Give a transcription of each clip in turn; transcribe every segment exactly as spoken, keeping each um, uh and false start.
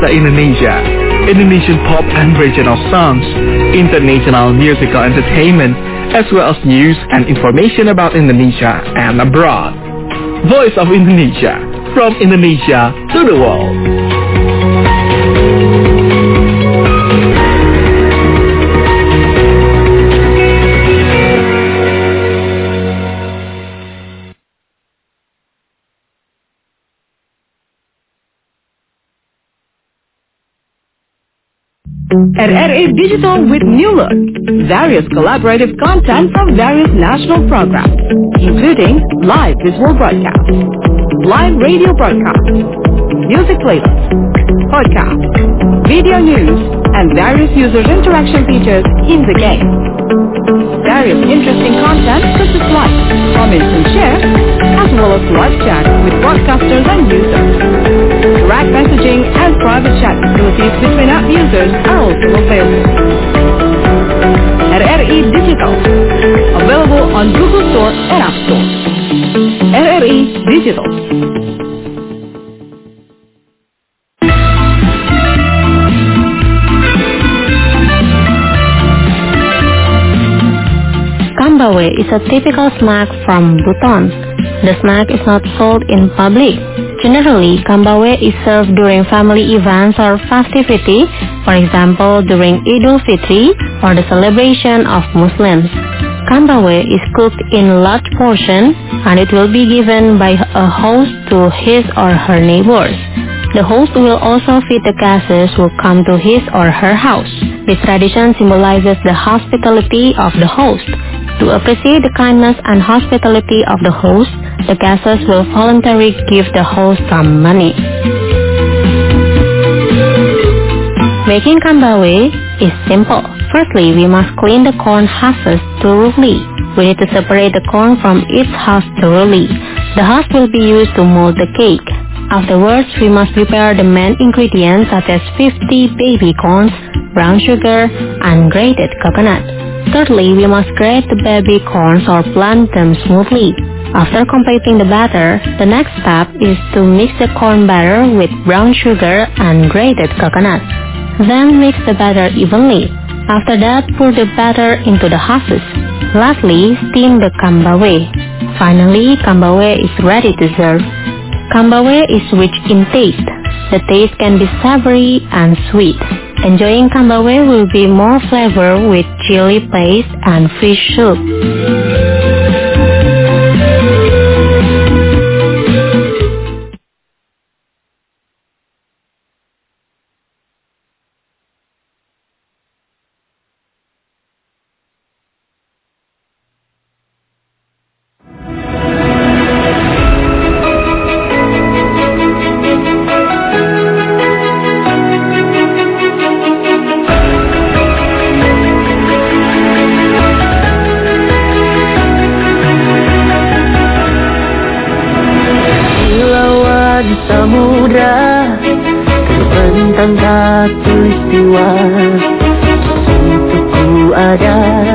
Indonesia, Indonesian pop and regional songs, international musical entertainment, as well as news and information about Indonesia and abroad. Voice of Indonesia, from Indonesia to the world. R R A Digital with new look. Various collaborative content from various national programs, including live visual broadcasts, live radio broadcasts, music playlists, podcasts, video news, and various user interaction features in the game. Various interesting content such as like, comment and share, as well as live chat with broadcasters and users. Direct messaging and private chat facilities between app users are also available. R R E Digital, available on Google Store and App Store. R R E Digital. Kambawe is a typical snack from Buton. The snack is not sold in public. Generally, Kambawe is served during family events or festivity, for example, during Idul Fitri or the celebration of Muslims. Kambawe is cooked in large portions and it will be given by a host to his or her neighbors. The host will also feed the guests who come to his or her house. This tradition symbolizes the hospitality of the host. To appreciate the kindness and hospitality of the host, the guests will voluntarily give the host some money. Making Kambawe is simple. Firstly, we must clean the corn husks thoroughly. We need to separate the corn from its husk thoroughly. The husk will be used to mold the cake. Afterwards, we must prepare the main ingredients such as fifty baby corns, brown sugar, and grated coconut. Thirdly, we must grate the baby corns or blend them smoothly. After completing the batter, the next step is to mix the corn batter with brown sugar and grated coconut. Then mix the batter evenly. After that, pour the batter into the husks. Lastly, steam the Kambawe. Finally, Kambawe is ready to serve. Kambawe is rich in taste. The taste can be savory and sweet. Enjoying Kambawe will be more flavor with chili paste and fish soup. Samudra terbentang katulistiwa, untukku ada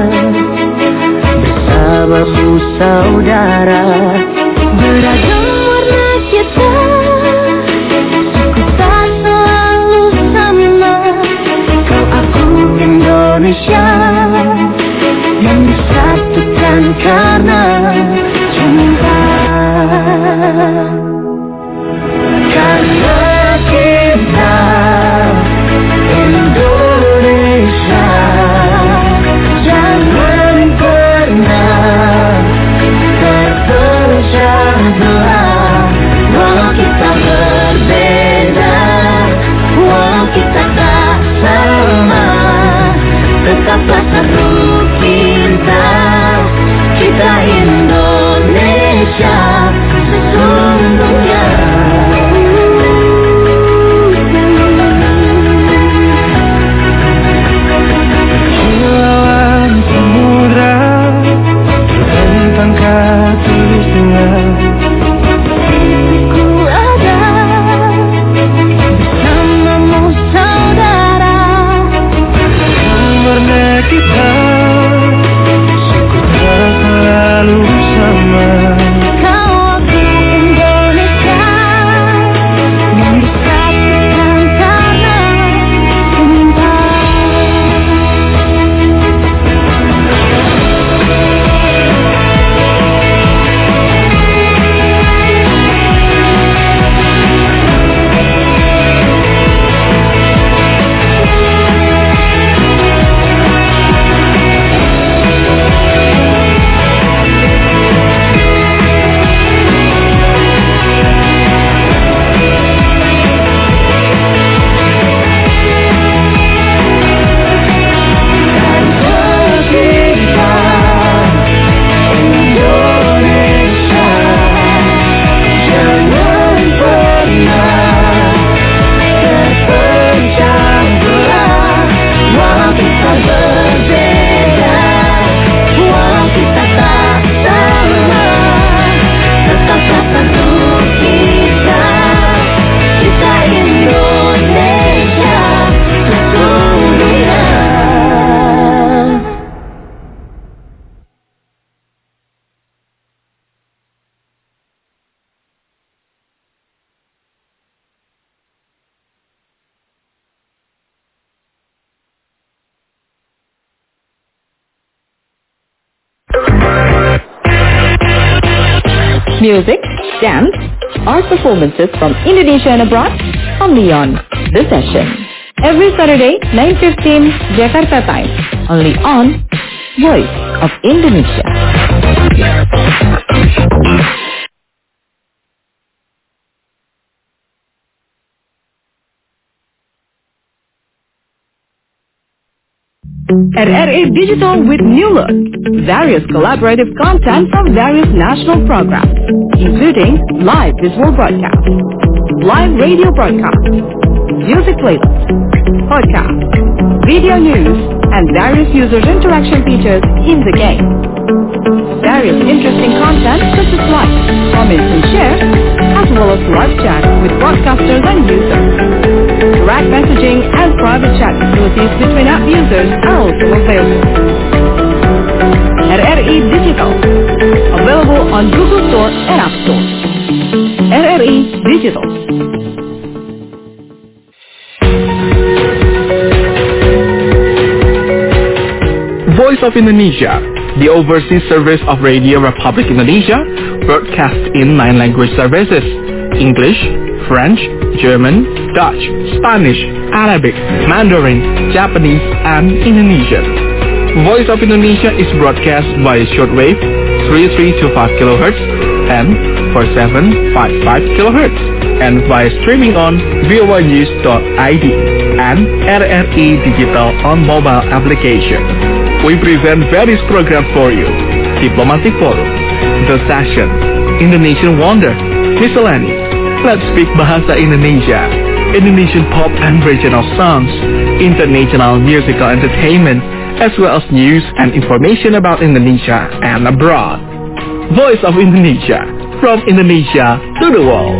bersamamu saudara. Beragam warna kita, suku tak selalu sama. Kau aku Indonesia yang disatukan karena cinta. Karena kita Indonesia, jangan pernah terpecah. Music, dance, art performances from Indonesia and abroad, only on The Session. Every Saturday, nine fifteen Jakarta time, only on Voice of Indonesia. At R A Digital with New Look, various collaborative content from various national programs, including live visual broadcasts, live radio broadcasts, music playlists, podcasts, video news, and various users interaction features in the game. Various interesting content such as likes, comments, and shares, as well as live chat with broadcasters and users. Direct messaging and private chat facilities between app users are also available. At R E Digital, available on Google Store and App Store. R E Digital. Voice of Indonesia, the overseas service of Radio Republic Indonesia, broadcasts in nine language services: English, French, German, Dutch, Spanish, Arabic, Mandarin, Japanese, and Indonesian. Voice of Indonesia is broadcast via shortwave three three two five kilohertz and four seven five five kilohertz, and via streaming on V O A news dot I D and R R E Digital on mobile application. We present various programs for you: Diplomatic Forum, The Session, Indonesian Wonder, Miscellany, Let's Speak Bahasa Indonesia, Indonesian pop and regional songs, international musical entertainment, as well as news and information about Indonesia and abroad. Voice of Indonesia, from Indonesia to the world.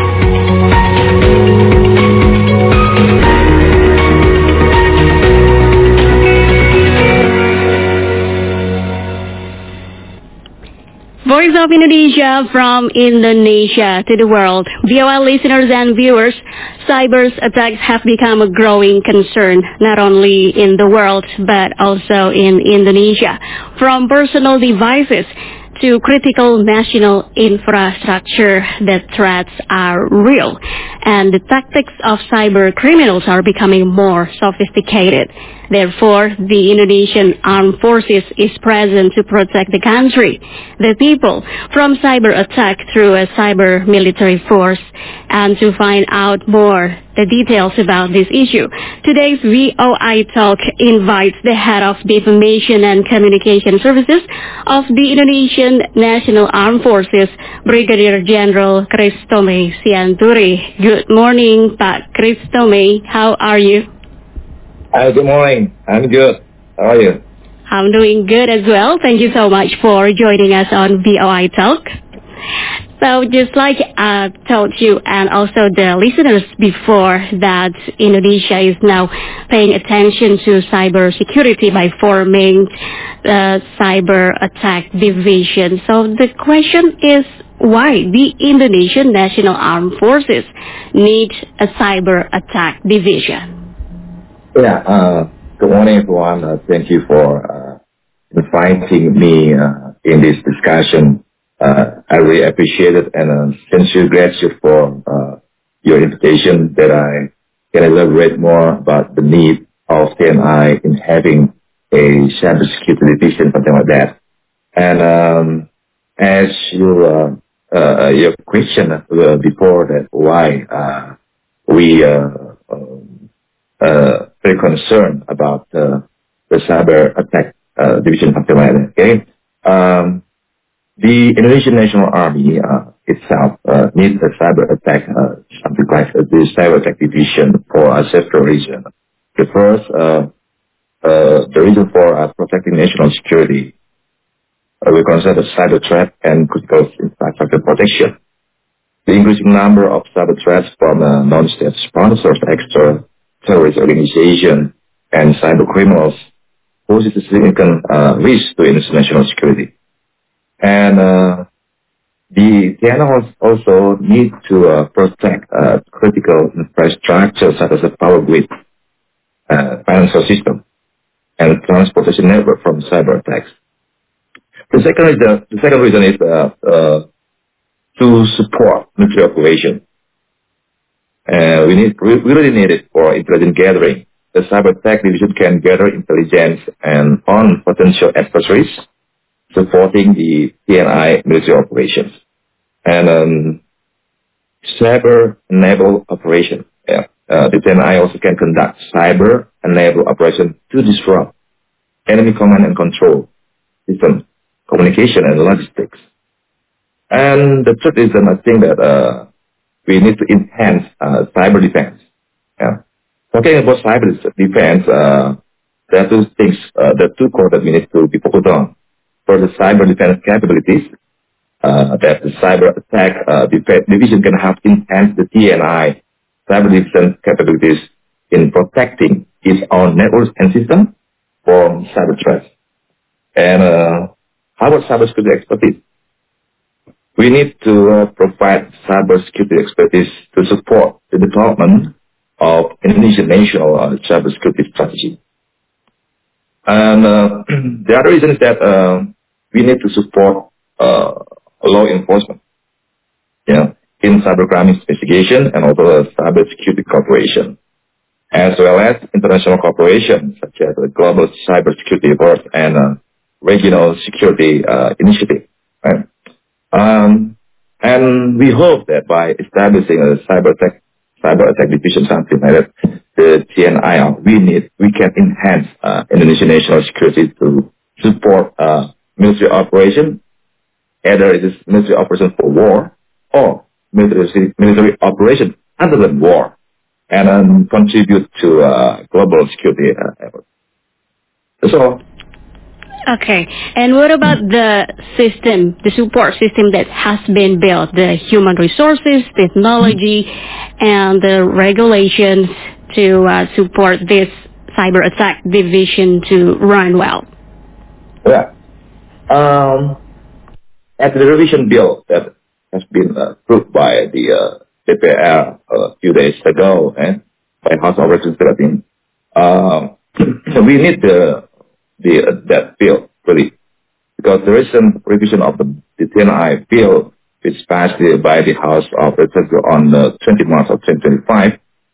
Voice of Indonesia from Indonesia to the world. V O L listeners and viewers, cyber attacks have become a growing concern, not only in the world, but also in Indonesia. From personal devices to critical national infrastructure, the threats are real, and the tactics of cyber criminals are becoming more sophisticated. Therefore, the Indonesian Armed Forces is present to protect the country, the people, from cyber attack through a cyber military force. And to find out more the details about this issue, today's V O I Talk invites the head of the Information and Communication Services of the Indonesian National Armed Forces, Brigadier General Christome Sianturi. Good morning, Pak Christome. How are you? Hi, good morning. I'm good. How are you? I'm doing good as well. Thank you so much for joining us on V O I Talk. So just like I told you and also the listeners before, that Indonesia is now paying attention to cyber security by forming the Cyber Attack Division. So the question is, why the Indonesian National Armed Forces need a Cyber Attack Division? Yeah, uh, good morning, everyone. Uh, thank you for uh, inviting me uh, in this discussion. Uh, I really appreciate it, and uh, sincere gratitude for uh, your invitation that I can elaborate more about the need of T N I in having a cybersecurity division, something like that. And um, as you, uh, uh, your question uh, before that, why uh, we uh, um, uh, very concerned about uh, the cyber attack uh, division, something like that. Okay. Um, The Indonesian National Army uh, itself uh, needs a cyber attack, uh, something like uh, the cyber attack division for a several reasons. The first, uh, uh, the reason for uh, protecting national security, uh, we consider cyber threat and critical infrastructure protection. The increasing number of cyber threats from uh, non-state sponsors, extra terrorist organizations, and cyber criminals poses a significant uh, risk to international security. And uh, the T N I also need to uh, protect uh, critical infrastructure such as the power grid, uh, financial system, and transportation network from cyber attacks. The second reason, the second reason is uh, uh, to support military operation. Uh, we need we really need it for intelligence gathering. The cyber tech division can gather intelligence and on potential adversaries, supporting the T N I military operations. And um, cyber-enabled operation. Yeah. Uh, the T N I also can conduct cyber-enabled operation to disrupt enemy command and control system, communication, and logistics. And the third is um, I think that uh, we need to enhance uh, cyber defense. Yeah. Talking about cyber defense, uh, there are two things, uh, there are two core that we need to be focused on. For the cyber defense capabilities, uh, that the cyber attack uh, defense division can have enhanced the T N I cyber defense capabilities in protecting its own networks and systems from cyber threats. And uh, how about cybersecurity expertise? We need to uh, provide cybersecurity expertise to support the development of Indonesian national uh, cybersecurity strategy. And uh, the other reason is that uh, we need to support uh, law enforcement, yeah, in cybercrime investigation and also uh, cybersecurity cooperation, as well as international cooperation such as the Global Cybersecurity Board and uh, Regional Security uh, Initiative. Right? Um, and we hope that by establishing a cyber attack, cyber attack division, something like that, the T N I, we need, we can enhance uh, Indonesian national security to support uh, military operation, either it is military operation for war or military military operation other than war, and um, contribute to uh, global security uh, efforts. That's all. Okay. And what about the system, the support system that has been built, the human resources, technology, and the regulations to uh, support this cyber attack division to run well? Yeah. Um, at the revision bill that has been uh, approved by the uh, D P R a few days ago and by House of Representatives, uh, we need the the uh, that bill really, because the recent revision of the, the T N I bill, which passed the, by the House of Representatives on the twentieth of March of twenty twenty-five,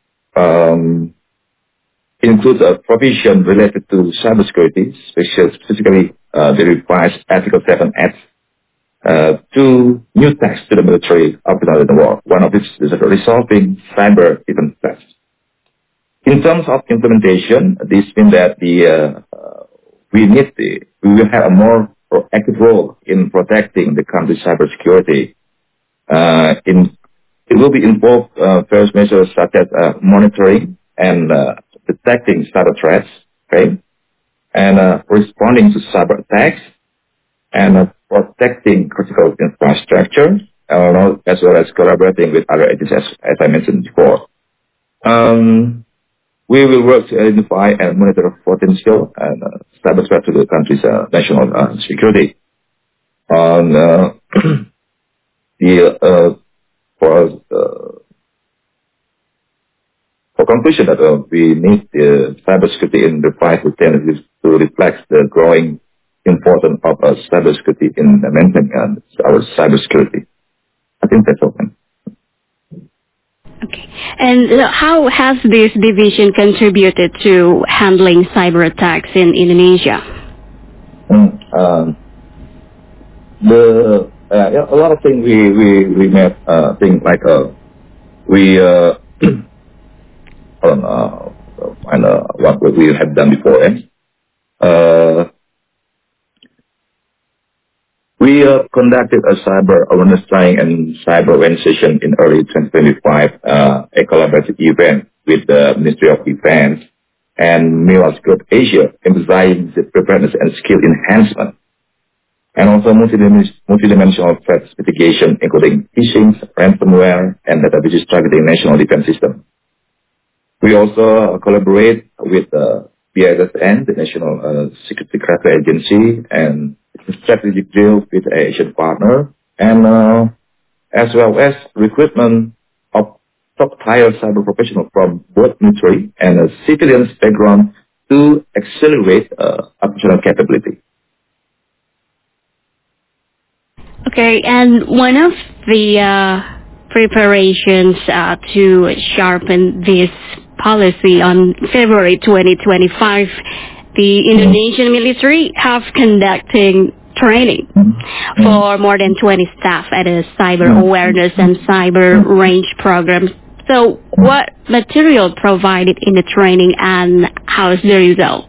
um, includes a provision related to cybersecurity, specifically uh, the revised Article seven adds uh, two new tasks to the military operational in the war. One of which is resolving cyber event threats. In terms of implementation, this means that the uh, uh, we need the, we will have a more proactive role in protecting the country's cybersecurity. Uh, in, it will be involved uh, various measures such as uh, monitoring and uh, detecting cyber threats, okay, and uh, responding to cyber attacks, and uh, protecting critical infrastructure, uh, as well as collaborating with other agencies, as, as I mentioned before. Um, We will work to identify and monitor potential and uh, cyber threat to the country's uh, national uh, security. On uh, the uh, for uh, for conclusion that uh, we need the cybersecurity in the five to ten to reflect the growing importance of uh, cybersecurity in maintaining uh, our cybersecurity. I think that's all. Okay. And how has this division contributed to handling cyber attacks in Indonesia? Mm, um, the uh, yeah, a lot of things we we we made uh, things like uh, we uh, I don't know and uh, what we have done before. Eh? Uh, We uh, conducted a cyber awareness training and cyber awareness session in early twenty twenty-five, uh, a collaborative event with the Ministry of Defense and Milas Group Asia, emphasizing the preparedness and skill enhancement, and also multidimensional, multidimensional threat mitigation, including phishing, ransomware, and data breaches targeting national defense system. We also collaborate with uh, B S S N, the National uh, Security Criteria Agency, and strategic deal with an Asian partner, and uh, as well as recruitment of top-tier cyber professionals from both military and a civilian background to accelerate uh, operational capability. Okay, and one of the uh, preparations uh, to sharpen this policy on February twenty twenty-five, the Indonesian military have conducting training for more than twenty staff at a cyber awareness and cyber range program. So what material provided in the training and how's the result?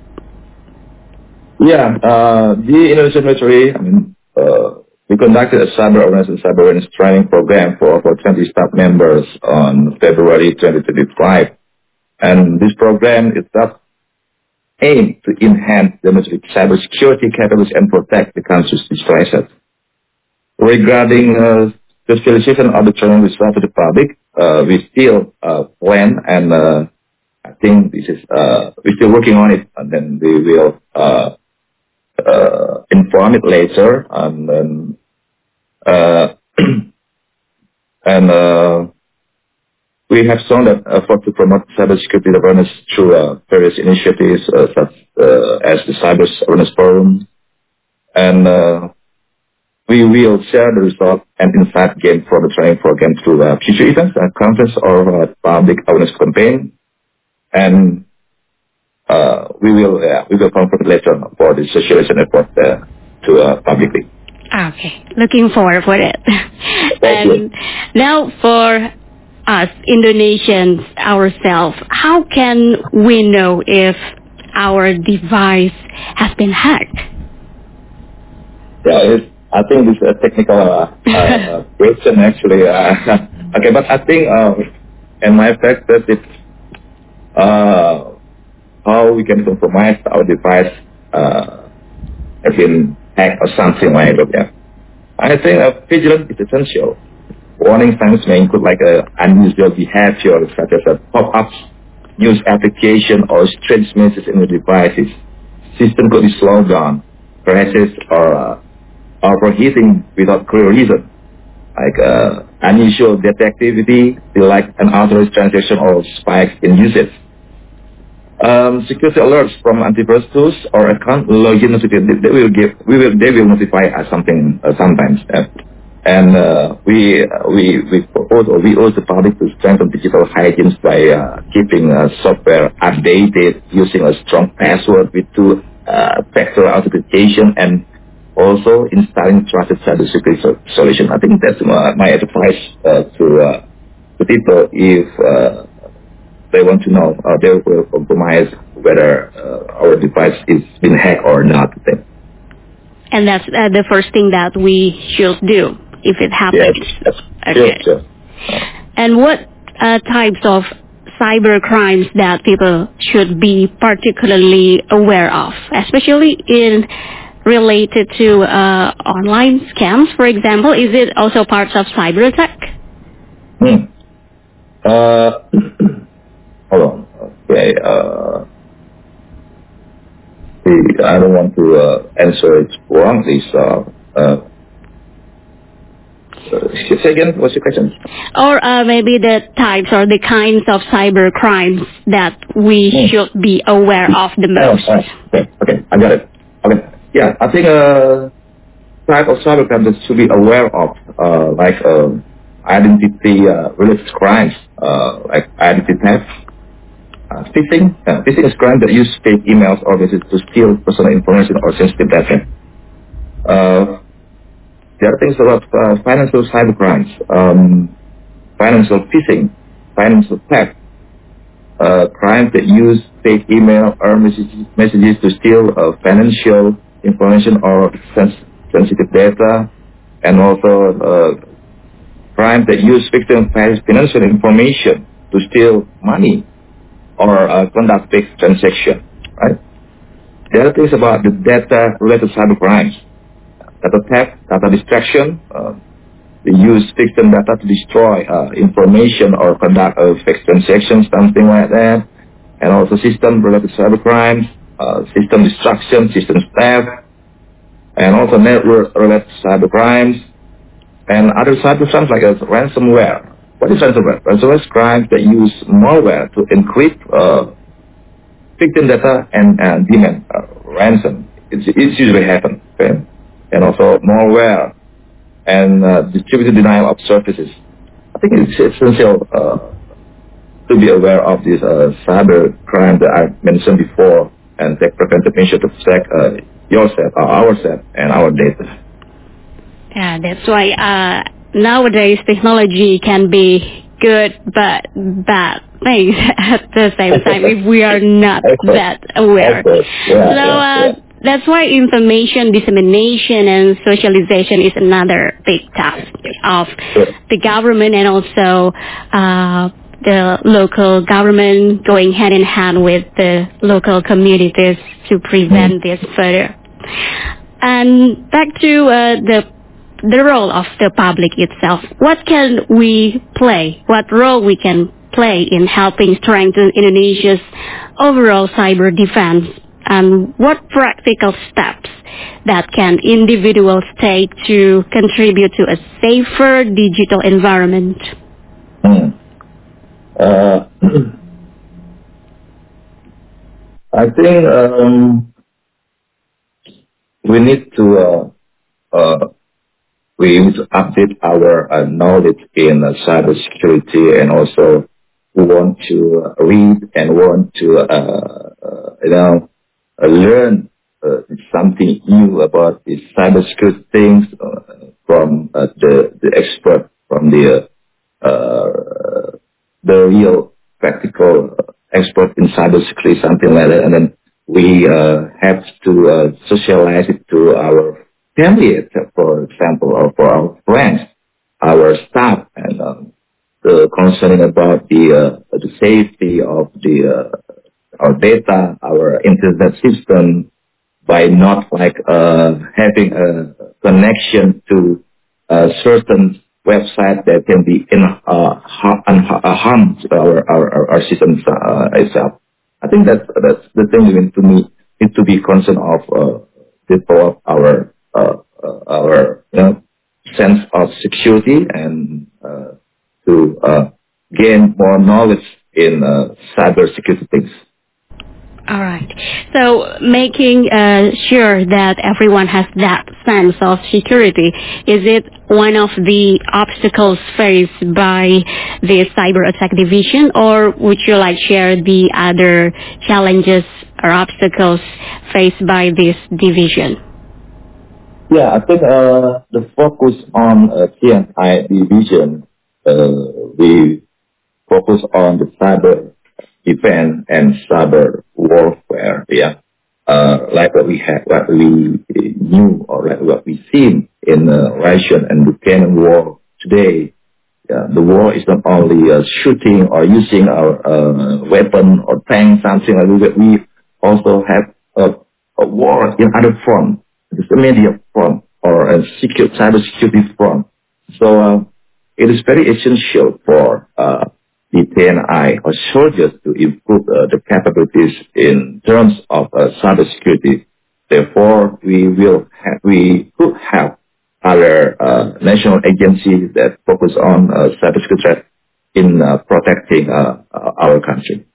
Yeah, uh, the Indonesian military, I mean, uh, we conducted a cyber awareness and cyber awareness training program for over twenty staff members on February twenty twenty-five. And this program is that aimed to enhance the military cybersecurity capabilities and protect the country's digital assets. Regarding uh, the specialization of the training result to the public, uh, we still uh, plan and uh, I think this is, uh, we're still working on it, and then we will uh, uh, inform it later. And then, uh, and uh, we have shown that effort to promote cybersecurity awareness through uh, various initiatives uh, such uh, as the Cyber Awareness Forum, and uh, we will share the result and insight gained from the training program through uh, future events, uh, conference, or uh, public awareness campaign. And uh, we will uh, we will confirm later for the socialization effort uh, to uh, publicly. Okay, looking forward for it. Thank and you. Now for us Indonesians ourselves, how can we know if our device has been hacked? Yeah, it's, I think this is a technical uh, uh, question actually. Uh, okay, but I think uh, in my perspective, it's uh, how we can compromise our device uh, has been hacked or something like that. Yeah. I think uh, vigilance is essential. Warning signs may include like a unusual behavior such as a pop-ups, news application, or strange messages in the devices. System could be slowed down, crashes, or uh, overheating without clear reason, like uh, unusual data activity, like unauthorized transaction or spikes in usage. Um, security alerts from antivirus tools or account login notification, they will give, we will, they will notify us something uh, sometimes. Uh, and uh, we uh, we we propose or we urge the public to strengthen digital hygiene by uh, keeping uh, software updated, using a strong password with two-factor uh, authentication, and also installing trusted cybersecurity so- solution. I think that's my, my advice uh, to uh, to people if uh, they want to know, uh, they will compromise whether uh, our device is been hacked or not. And that's uh, the first thing that we should do if it happens. Yes, yes. Okay. Sure, sure. And what uh, types of cyber crimes that people should be particularly aware of, especially in related to uh, online scams, for example? Is it also parts of cyber attack? Hmm. Uh, hold on. Okay. Uh, I don't want to uh, answer it wrongly, so. Uh, uh, say again, what's your question? Or uh, maybe the types or the kinds of cyber crimes that we Hmm. should be aware of the most. Oh, oh, okay, okay, I got it. Okay. Yeah, I think uh, type of cyber crimes that should be aware of, uh, like uh, identity uh, related crimes, uh, like identity theft, uh, phishing. Uh, phishing is crime that use fake emails or messages to steal personal information or sensitive data. Uh, there are things about uh, financial cyber crimes, um, financial phishing, financial theft, uh, crimes that use fake email or messages, messages to steal uh, financial information or sens- sensitive data, and also uh, crimes that use victim financial information to steal money or uh, conduct fake transaction. Right? The other things about the data-related cyber crimes, data theft, data distraction. Uh, they use victim data to destroy uh, information or conduct uh, fake transactions, something like that. And also system-related cyber crimes, uh, system destruction, system theft, and also network-related cyber crimes, and other cyber crimes like uh, ransomware. What is ransomware? Ransomware is crimes that use malware to encrypt uh, victim data and uh, demand uh, ransom. It's, it's usually happen. Okay? And also malware and uh, distributed denial of services. I think it's essential uh, to be aware of this uh, cyber crime that I mentioned before and take preventive measures to protect uh, yourself, uh, ourselves, and our data. Yeah, that's why uh, nowadays technology can be good but bad things at the same time if we are not that aware. Yeah, so yeah, uh, yeah. that's why information dissemination and socialization is another big task of the government and also uh, the local government going hand in hand with the local communities to prevent this further. And back to uh, the the role of the public itself. What can we play? What role we can play in helping strengthen Indonesia's overall cyber defense? And what practical steps that can individuals take to contribute to a safer digital environment? Hmm. Uh, I think um, we need to uh, uh, we need to update our uh, knowledge in uh, cybersecurity, and also we want to uh, read and want to uh, uh, you know uh, learn uh, something new about these cybersecurity things uh, from uh, the the expert, from the uh, uh, the real practical expert in cybersecurity, something like that, and then we uh, have to uh, socialize it to our family, for example, or for our friends, our staff, and um, the concerning about the uh, the safety of the uh, our data, our internet system, by not like uh, having a connection to a certain website that can be in uh, harm, uh, harm to our our, our, our system uh, itself. I think that's that's the thing we need to need, need to be concerned of uh, develop our uh, uh, our you know sense of security, and uh, to uh, gain more knowledge in uh, cyber security things. All right. So making uh, sure that everyone has that sense of security, is it one of the obstacles faced by the cyber attack division, or would you like share the other challenges or obstacles faced by this division? Yeah, I think uh, the focus on uh, T N I division, uh, we focus on the cyber defense and cyber warfare. Yeah, uh, like what we had, what we knew, or like what we seen in the Russian and Ukrainian war today. Yeah, the war is not only uh, shooting or using our uh, weapon or tank, something like that. We also have a, a war in other front, the media front, or a secure cyber security front. So uh, it is very essential for uh, the T N I or soldiers to improve uh, the capabilities in terms of uh, cyber security. Therefore, we will have, we could have other uh, national agencies that focus on uh, cybersecurity threat in uh, protecting uh, uh, our country.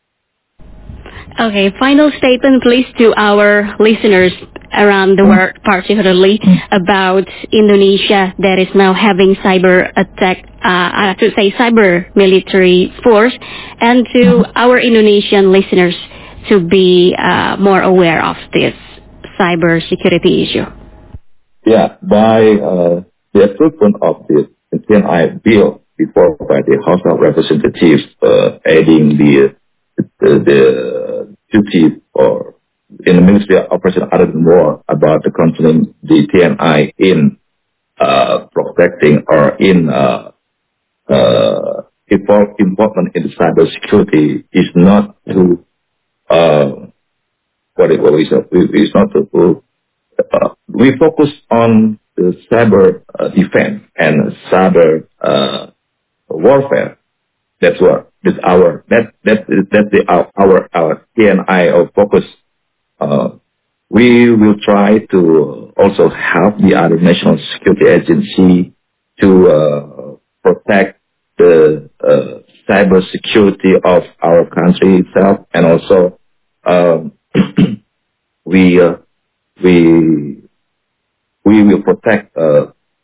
Okay, final statement please to our listeners around the world, particularly about Indonesia that is now having cyber attack, uh, I should say cyber military force, and to our Indonesian listeners to be uh, more aware of this cyber security issue. Yeah, by uh, the approval of the T N I bill before by the House of Representatives, uh, adding the the, the duty or in the Ministry of Operation other than war about the concerning the T N I in uh, protecting or in uh, uh, involvement in the cyber security is not to uh, what it what we say is not to. Uh, we focus on the cyber uh, defense and cyber uh, warfare. That's what that's our that that that's the our our, our T N I of focus. Uh, we will try to also help the other national security agency to uh, protect the uh, cyber security of our country itself, and also um, we. Uh, We we will protect uh,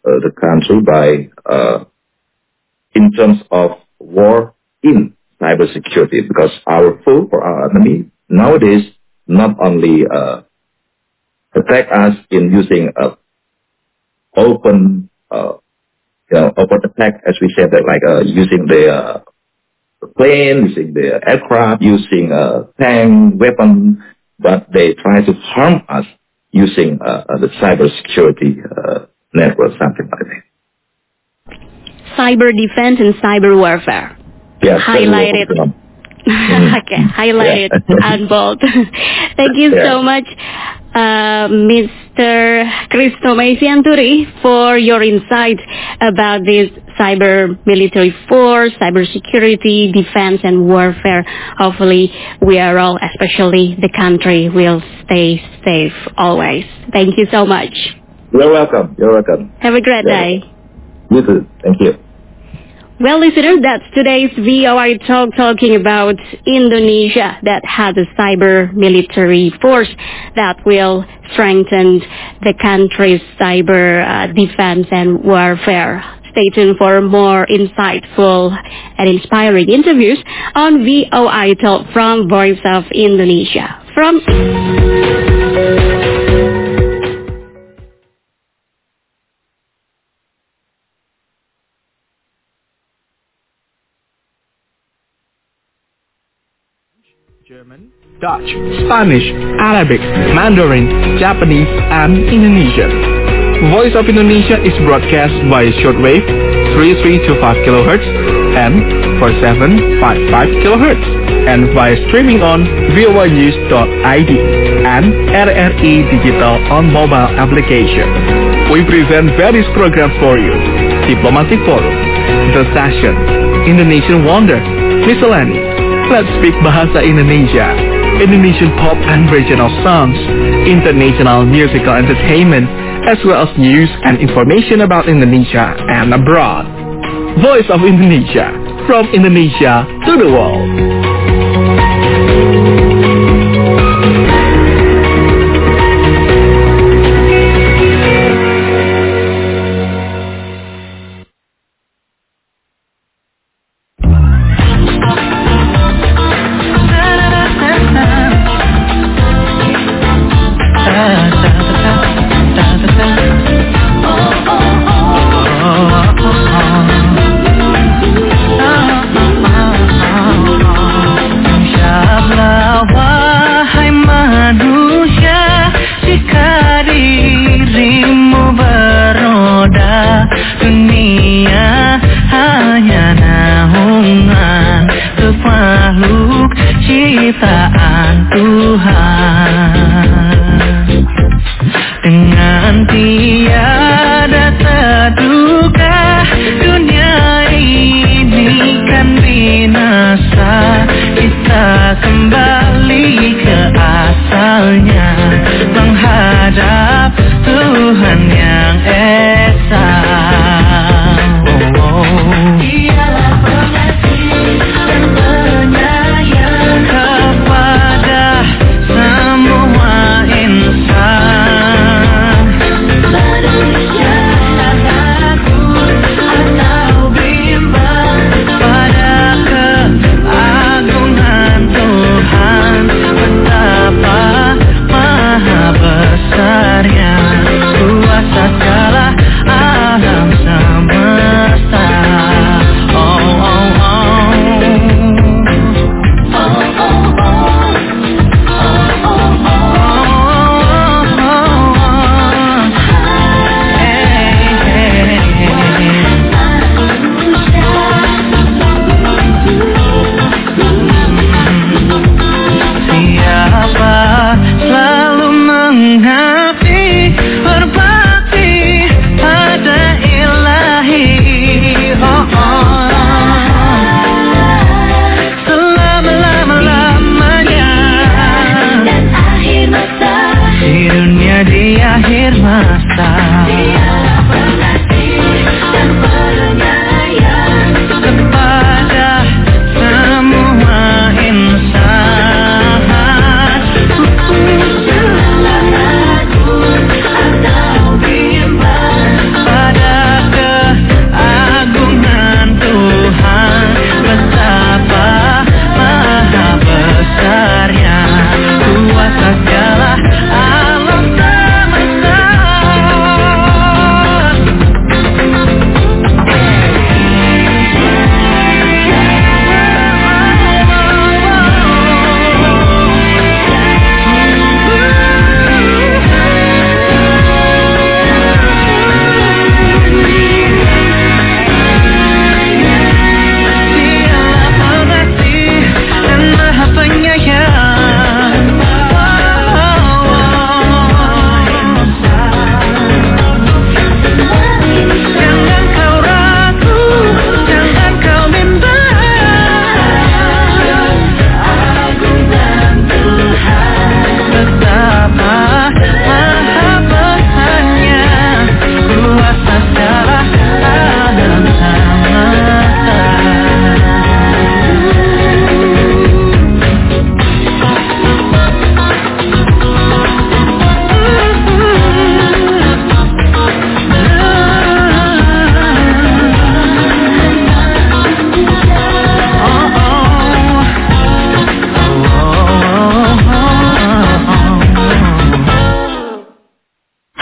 uh, the country by, uh, in terms of war in cybersecurity, because our foe or our enemy nowadays not only uh, attack us in using uh, open, uh, you know, open attack, as we said, that like uh, using the uh, plane, using the aircraft, using uh, tank, weapon, but they try to harm us using uh, the cybersecurity uh, network, something like that. Cyber defense and cyber warfare. Yeah, highlighted. Mm-hmm. Okay, highlighted yeah. and bold. Thank you yeah. so much, uh, Mister Christo Maisianturi, for your insight about this cyber military force, cybersecurity, defense, and warfare. Hopefully, we are all, especially the country, will stay safe always. Thank you so much. You're welcome. You're welcome. Have a great You're day. Welcome. You too. Thank you. Well, listeners, that's today's V O I Talk, talking about Indonesia that has a cyber military force that will strengthen the country's cyber uh, defense and warfare. Stay tuned for more insightful and inspiring interviews on V O I Talk from Voice of Indonesia. From German, Dutch, Spanish, Arabic, Mandarin, Japanese, and Indonesian. Voice of Indonesia is broadcast by shortwave three three two five kilohertz and four seven five five kilohertz, and via streaming on V O I news dot I D and R R I Digital on mobile application. We present various programs for you: Diplomatic Forum, The Session, Indonesian Wonder, Miscellany, Let's Speak Bahasa Indonesia, Indonesian pop and regional songs, international musical entertainment, as well as news and information about Indonesia and abroad. Voice of Indonesia, from Indonesia to the world.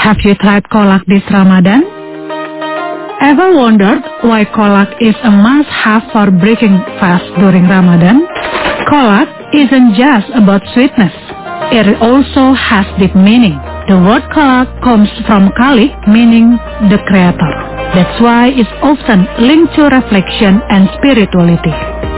Have you tried kolak this Ramadan? Ever wondered why kolak is a must-have for breaking fast during Ramadan? Kolak isn't just about sweetness. It also has deep meaning. The word kolak comes from kalik, meaning the creator. That's why it's often linked to reflection and spirituality.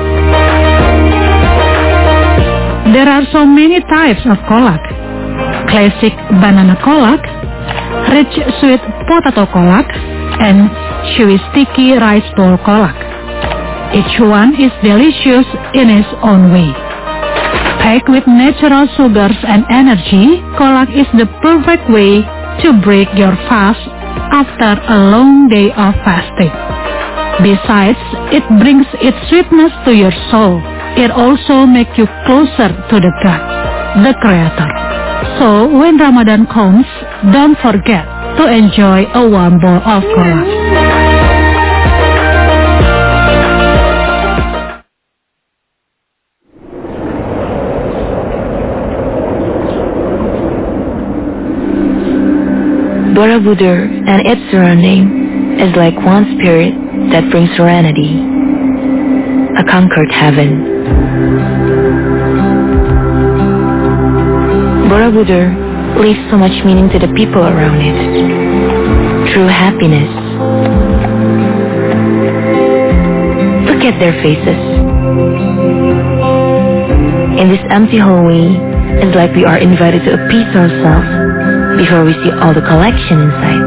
There are so many types of kolak. Classic banana kolak, rich sweet potato kolak, and chewy sticky rice ball kolak. Each one is delicious in its own way. Packed with natural sugars and energy, kolak is the perfect way to break your fast after a long day of fasting. Besides, it brings its sweetness to your soul. It also makes you closer to the God, the Creator. So, when Ramadan comes, don't forget to enjoy a warm bowl of kolak. Borobudur and its surrounding is like one spirit that brings serenity, a conquered heaven. Borobudur leaves so much meaning to the people around it, true happiness. Look at their faces. In this empty hallway, it's like we are invited to appease ourselves before we see all the collection inside.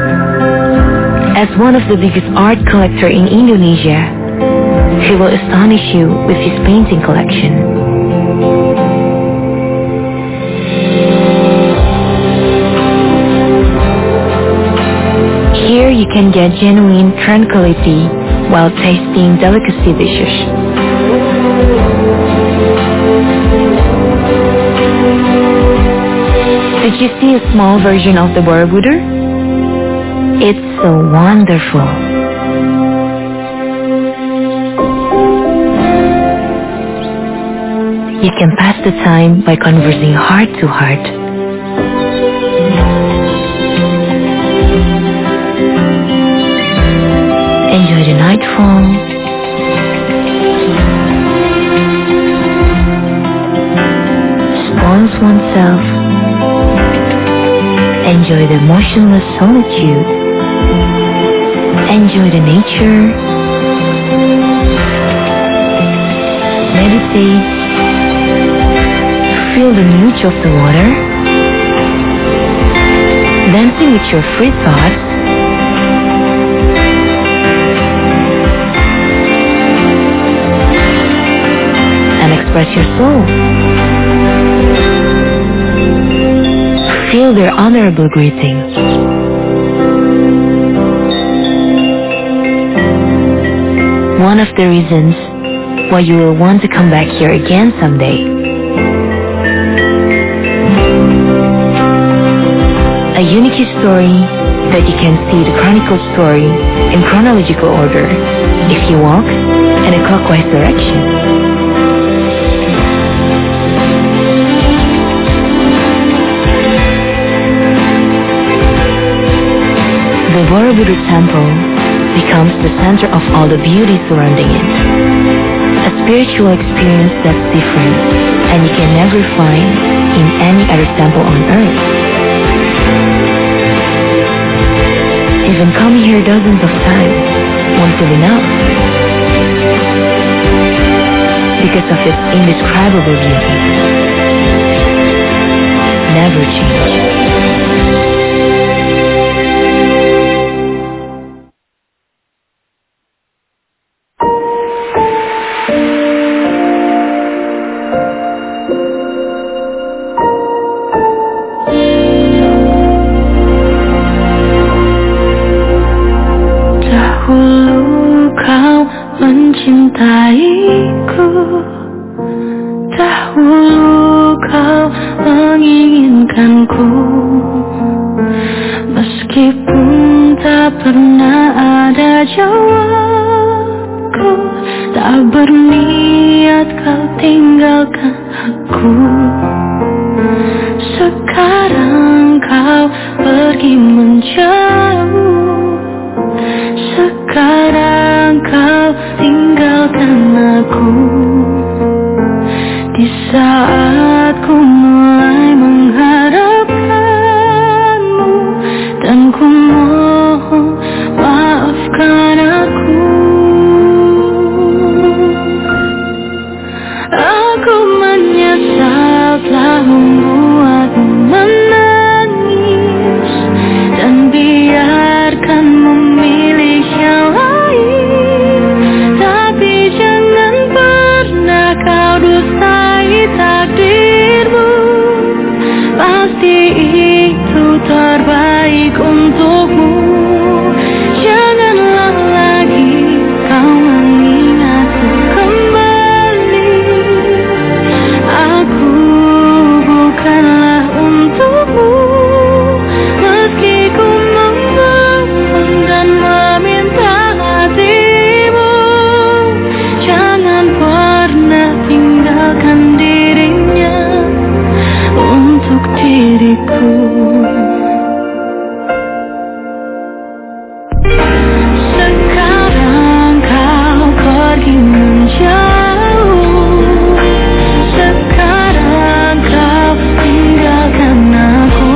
As one of the biggest art collector in Indonesia, he will astonish you with his painting collection. Here you can get genuine tranquility while tasting delicacy dishes. Did you see a small version of the Borobudur? It's so wonderful. You can pass the time by conversing heart to heart. Enjoy the nightfall. Spoils oneself. Enjoy the motionless solitude. Enjoy the nature. Meditate. Feel the mooch of the water. Dancing with your free thoughts. And express your soul. Feel their honorable greeting. One of the reasons why you will want to come back here again someday. A unique story that you can see the chronicle story in chronological order if you walk in a clockwise direction. The Borobudur temple becomes the center of all the beauty surrounding it. A spiritual experience that's different and you can never find in any other temple on earth. Even coming here dozens of times won't feel enough because of its indescribable beauty. Never change. Mencintaiku, dahulu kau menginginkanku, meskipun tak pernah ada jawabku, tak berniat kau tinggalkan aku. Sekarang kau pergi pergi menjauh. Sekarang kau tinggalkan aku. Di saat ku mulai mengharapkanmu, dan ku mohon maafkan aku. Aku menyesal telah membuatmu menangis, dan biarkan memilih yang lain. Tapi jangan pernah kau dustai takdirmu. Pasti itu terbaik untukmu. Janganlah lagi kau mengingatku kembali. Aku bukanlah untukmu. Meski ku memohon dan meminta hatimu, jangan pernah tinggalkan dirinya untuk diriku. Sekarang kau pergi menjauh. Sekarang kau tinggalkan aku.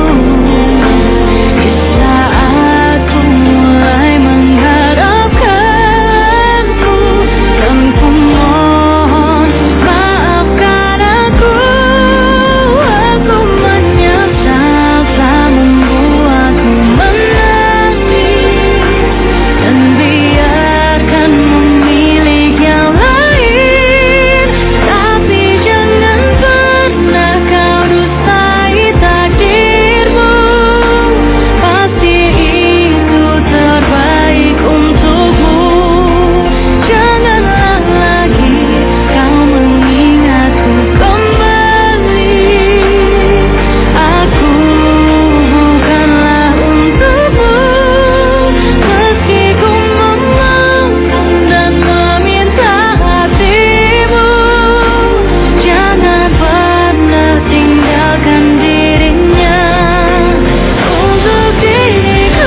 Di saat ku mulai mengharapkanku, dan ku mohon maafkan aku. Aku menyesal telah membuatmu menangis, dan biarkan memilih yang lain. Tapi jangan pernah kau dustai takdirmu. Pasti itu terbaik untukmu. Janganlah lagi kau mengingatku kembali. Aku bukanlah untukmu. Meski ku memohon dan meminta hatimu, jangan pernah tinggalkan dirinya untuk diriku.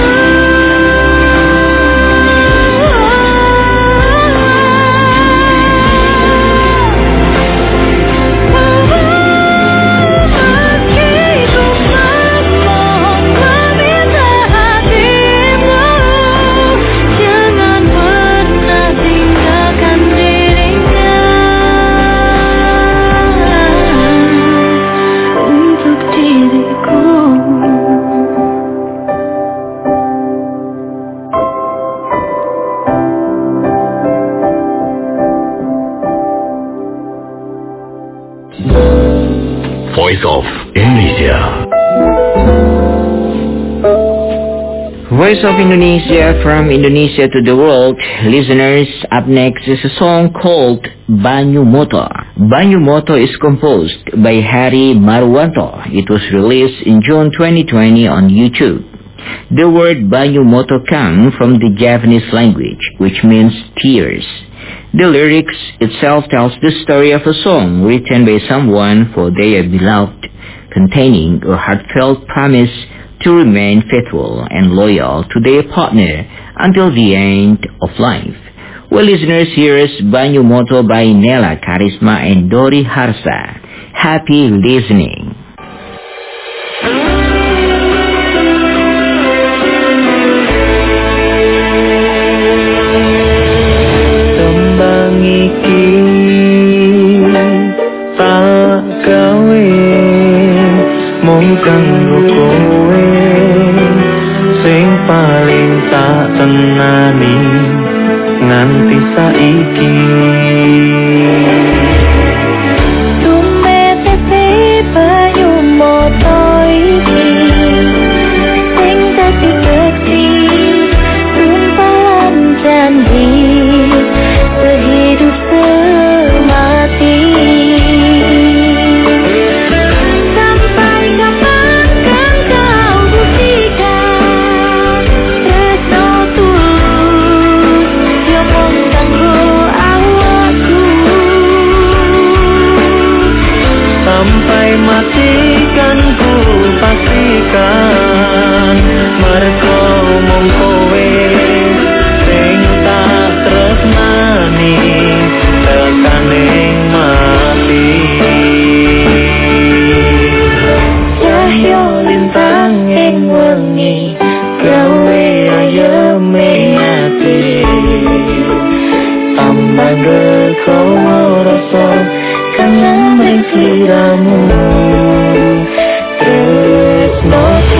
Meski ku memohon meminta hatimu, jangan pernah tinggalkan dirinya untuk diriku. Voice of Indonesia. Voice of Indonesia, from Indonesia to the world. Listeners, up next is a song called Banyu Moto. Banyu Moto is composed by Harry Marwanto. It was released in June twenty twenty on YouTube. The word Banyu Moto comes from the Japanese language, which means tears. The lyrics itself tells the story of a song written by someone for their beloved, containing a heartfelt promise to remain faithful and loyal to their partner until the end of life. Well, listeners, here is Banyu Moto by Nela Karisma and Dori Harsa. Happy listening. Tembang iki tak gawe mung kanggo kowe, sing paling tak tenani nganti saiki. Tumete Banyu Moto iki, sing dadi bukti tumpahan janji sehidup semati. Sampai kapan kan kau buktikan tresno tulus yo mung kanggo awakku. Sampai mati kan ku pastikan matamu tresnoku.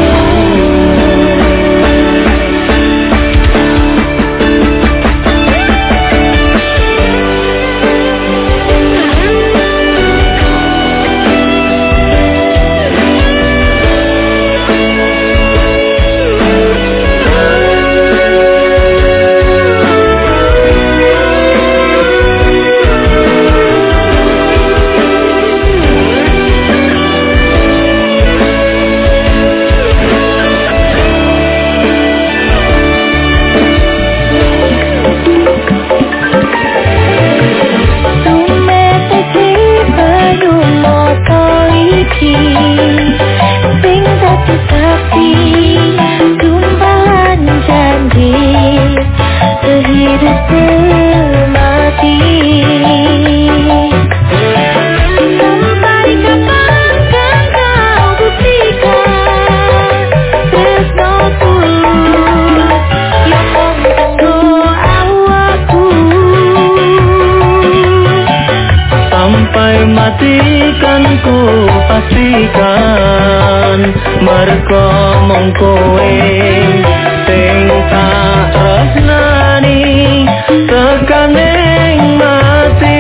Merko mong kowe sing tak tresnani tekaning mati.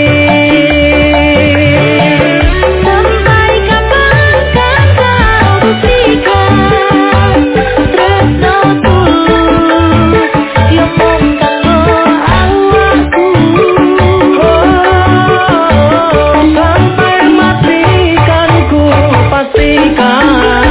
Sampai kapan kan kau buktikan tresnoku yang mong kanggo awakku. Sampai mati kan ku pastikan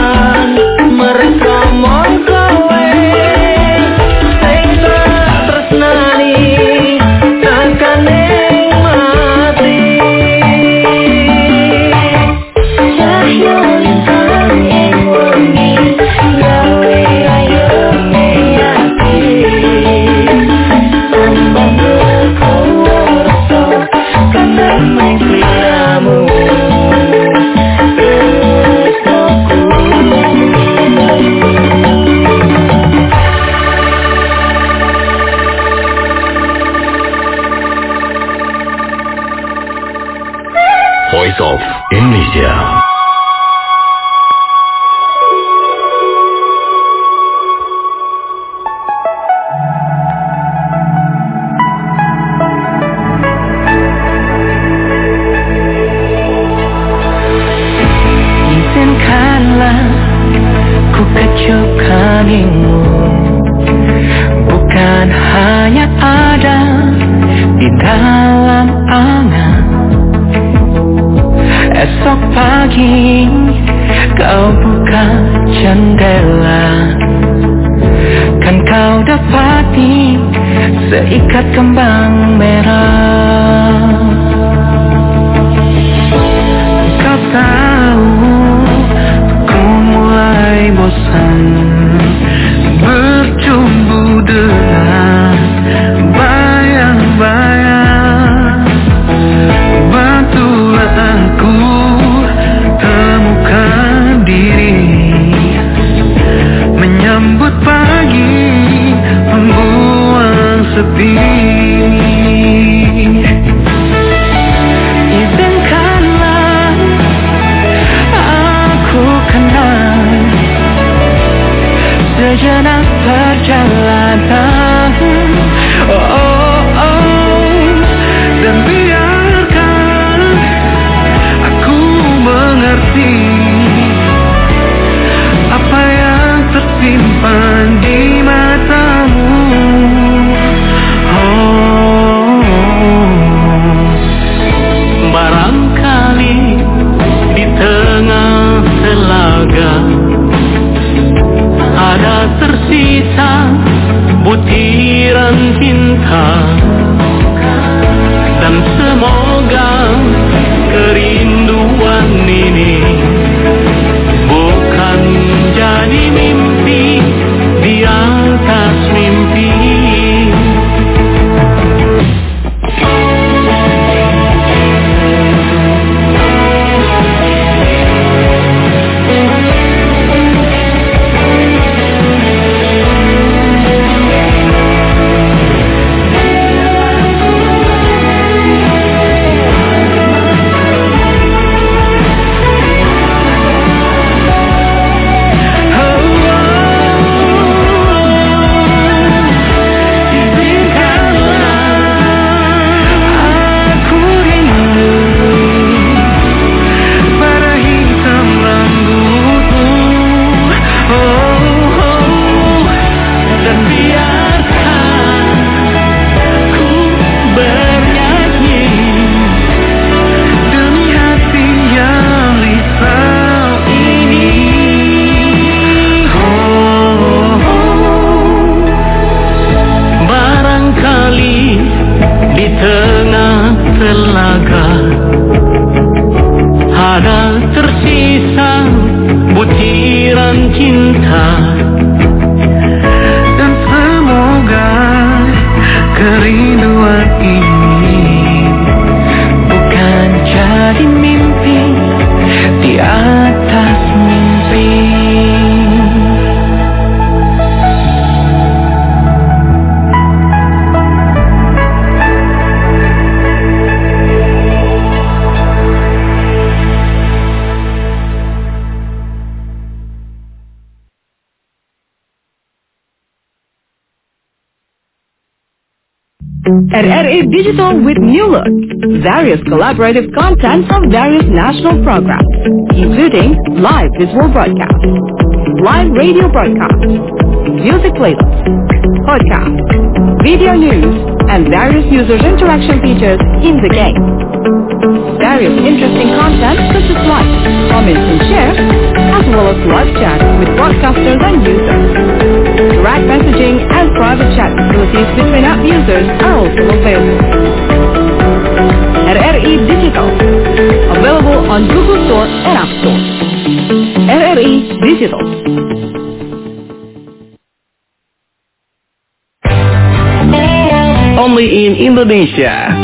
Voice of Indonesia. Izinkanlah ku kecupkanmu, bukan hanya ada di dalam angan. Esok pagi kau buka jendela, kan kau dapati seikat kembang merah. Kau tahu ku mulai bosan bercumbu dengan bayang-bayang. Bantulah aku temukan diri, menyambut pagi, membuang sepi. Izinkanlah aku kenal sejenak perjalanan. Oh, oh, oh. Dan biarkan aku mengerti apa yang tersimpan di matamu. Oh, barangkali di tengah telaga ada tersisa butir At R A Digital with New Look, various collaborative content from various national programs, including live visual broadcasts, live radio broadcasts, music playlists, podcasts, video news, and various users interaction features in the game. Various interesting content such as likes, comments and shares, as well as live chat with broadcasters and users. Direct messaging and private chat facilities between app users are also available. At R E Digital, available on Google Store and App Store. R R E Digital. Only in Indonesia.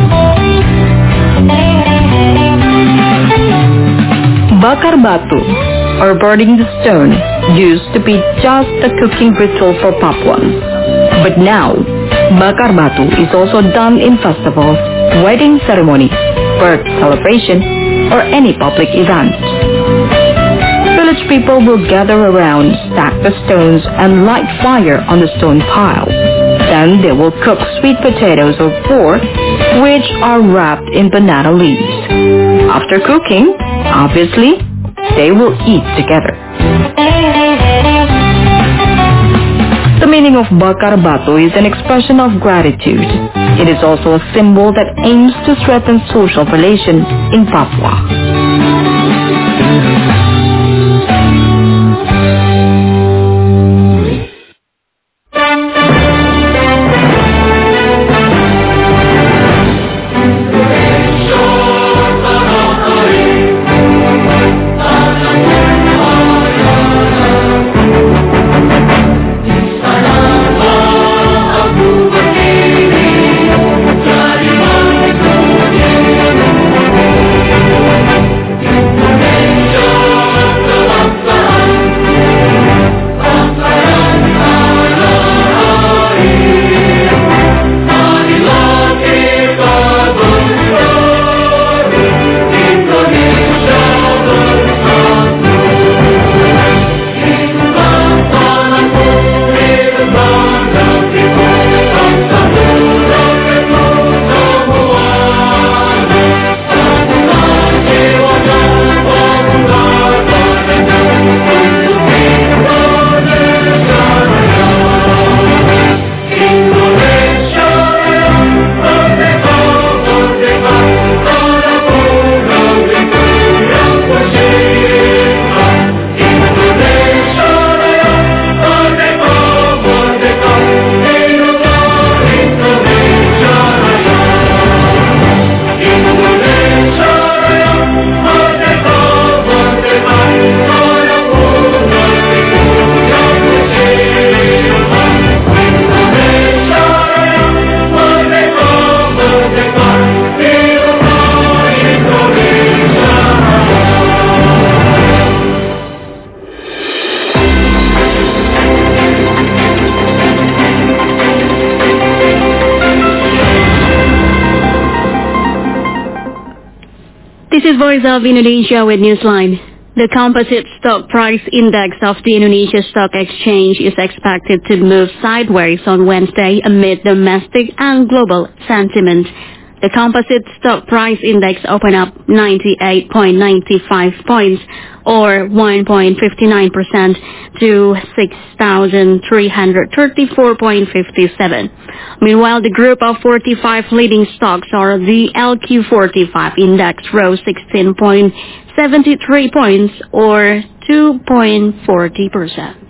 Bakar batu, or burning the stone, used to be just a cooking ritual for Papuans. But now, bakar batu is also done in festivals, wedding ceremonies, birth celebration, or any public event. Village people will gather around, stack the stones, and light fire on the stone pile. Then they will cook sweet potatoes or pork, which are wrapped in banana leaves. After cooking, obviously, they will eat together. The meaning of bakar batu is an expression of gratitude. It is also a symbol that aims to strengthen social relations in Papua. This is Voice of Indonesia with Newsline. The composite stock price index of the Indonesia Stock Exchange is expected to move sideways on Wednesday amid domestic and global sentiment. The composite stock price index opened up ninety-eight point nine five points, or one point five nine percent, to six thousand three hundred thirty-four point five seven. Meanwhile, the group of forty-five leading stocks, or the L Q forty-five index, rose sixteen point seven three points, or two point four zero percent.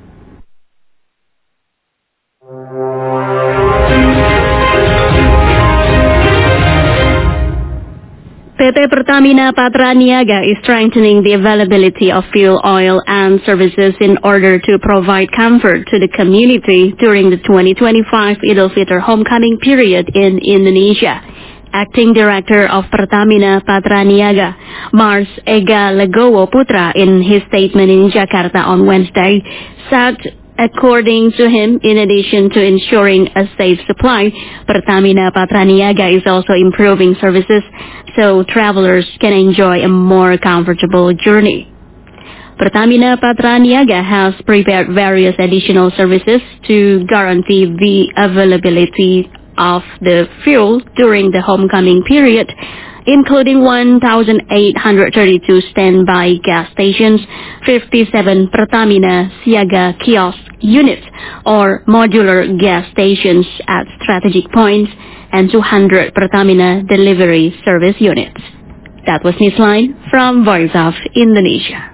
P T Pertamina Patra Niaga is strengthening the availability of fuel oil and services in order to provide comfort to the community during the twenty twenty-five Idul Fitr homecoming period in Indonesia. Acting Director of Pertamina Patra Niaga, Mars Ega Legowo Putra, in his statement in Jakarta on Wednesday, said according to him, in addition to ensuring a safe supply, Pertamina Patra Niaga is also improving services so travelers can enjoy a more comfortable journey. Pertamina Patra Niaga has prepared various additional services to guarantee the availability of the fuel during the homecoming period, including one thousand eight hundred thirty-two standby gas stations, fifty-seven Pertamina Siaga kiosk units or modular gas stations at strategic points, and two hundred Pertamina delivery service units. That was Newsline from Voice of Indonesia.